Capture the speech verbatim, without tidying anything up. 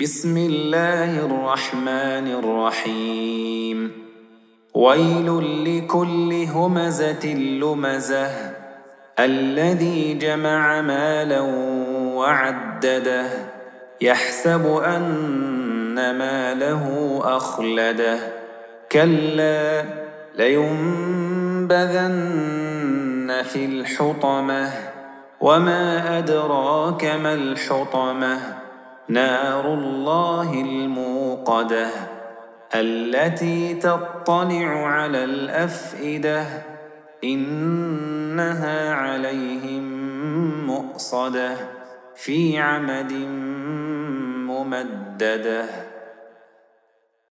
بسم الله الرحمن الرحيم ويل لكل همزة لمزة الذي جمع مالا وعدده يحسب أن ماله أخلده كلا لينبذن في الحطمة وما أدراك ما الحطمة نار الله الموقدة التي تطلع على الأفئدة إنها عليهم مؤصدة في عمد ممددة.